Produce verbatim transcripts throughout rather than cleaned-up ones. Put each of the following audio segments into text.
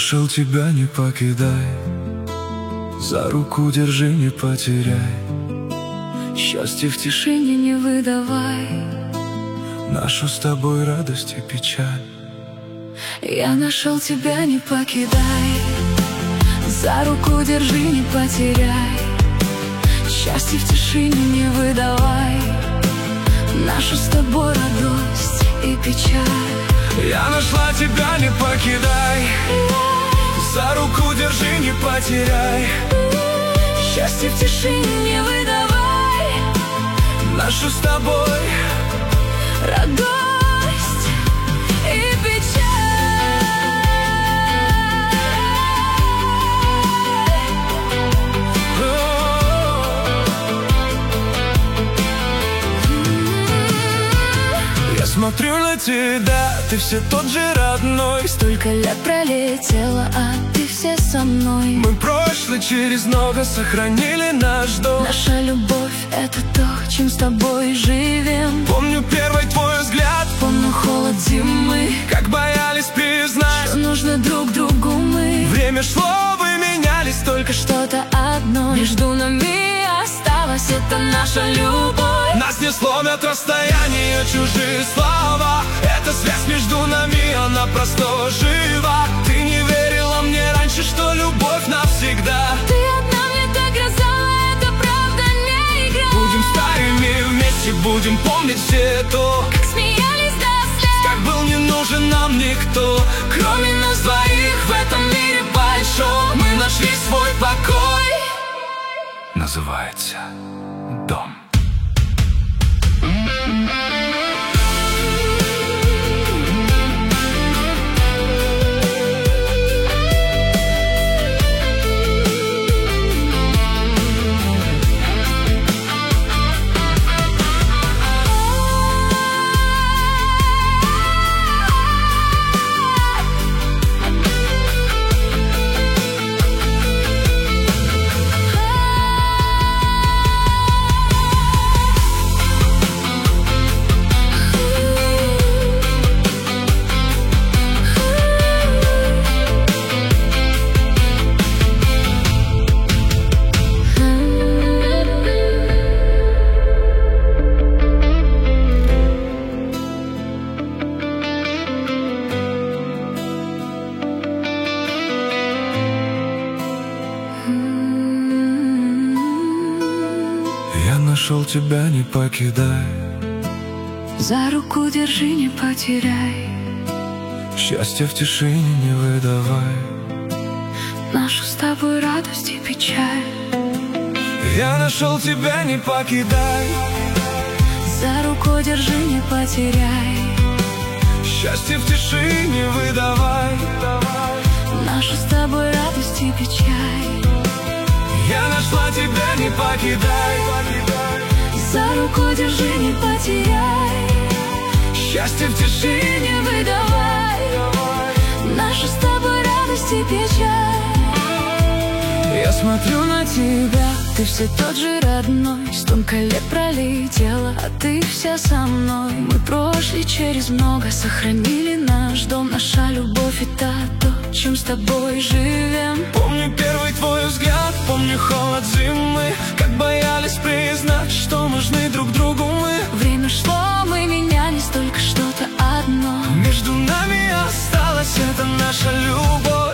нашел тебя, не покидай, за руку держи, не потеряй. Счастье в тишине не выдавай, нашу с тобой радость и печаль. Я нашел тебя, не покидай, за руку держи, не потеряй. Счастье в тишине не выдавай, нашу с тобой радость и печаль. Я нашла тебя, не покидай, за руку держи, не потеряй. Счастье в тишине не выдавай, нашу с тобой радость и печаль. Я смотрю на тебя, ты все тот же родной. Столько лет пролетело, а ты все со мной. Мы прошлое через много сохранили наш дом. Наша любовь — это то, чем с тобой живем. Помню первый твой взгляд, помню холод зимы, как боялись признать, что нужно друг другу мы. Время шло, вы менялись, только что-то одно между нами осталось, это наша любовь. Нас не сломят расстояние, чужие слова. Эта связь между нами, она просто жива. Ты не верила мне раньше, что любовь навсегда. Ты одна мне так сказала, это правда не игра. Будем старыми вместе, будем помнить все то, как смеялись до слез, как был не нужен нам никто, кроме нас двоих в этом мире большом. Мы нашли свой покой, называется дом. Я нашел тебя, не покидай, за руку держи, не потеряй. счастье в тишине не выдавай, нашу с тобой радость и печаль. Я нашел тебя, не покидай, за руку держи, не потеряй. счастье в тишине не выдавай, нашу с тобой радость и печаль. Я нашла тебя, не покидай, за руку держи, не потеряй. счастье в тишине не выдавай, нашу с тобой радость и печаль. Я смотрю на тебя, ты все тот же родной. Столько лет пролетело, а ты вся со мной. Мы прошли через много, сохранили наш дом. Наша любовь — это то, чем с тобой живем. Помню первый твой взгляд, помню холод зимы, как боялись признать, что нужны друг другу мы. Время шло, мы менялись, только что-то одно между нами осталось, это наша любовь.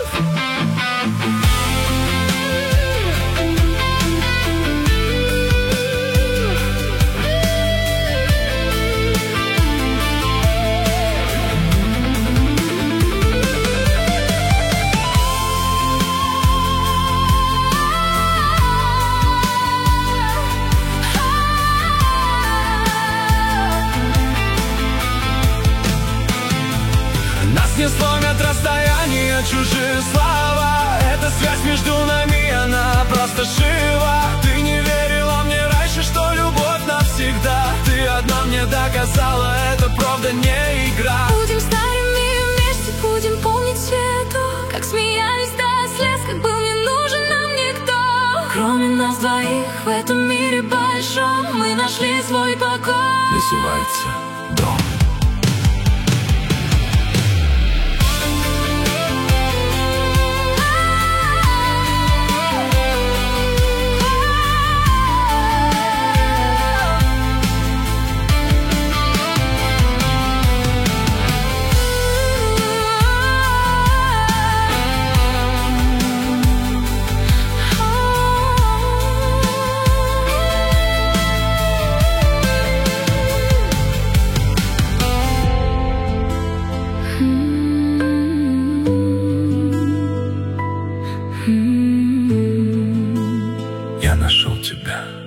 Не сломят расстояние, чужие слова. Эта связь между нами, она просто жива. Ты не верила мне раньше, что любовь навсегда. Ты одна мне доказала, это правда не игра. Будем старыми вместе, будем помнить все то, как смеялись до слез, как был не нужен нам никто, кроме нас двоих в этом мире большом. Мы нашли свой покой, называется дом. Я нашел тебя.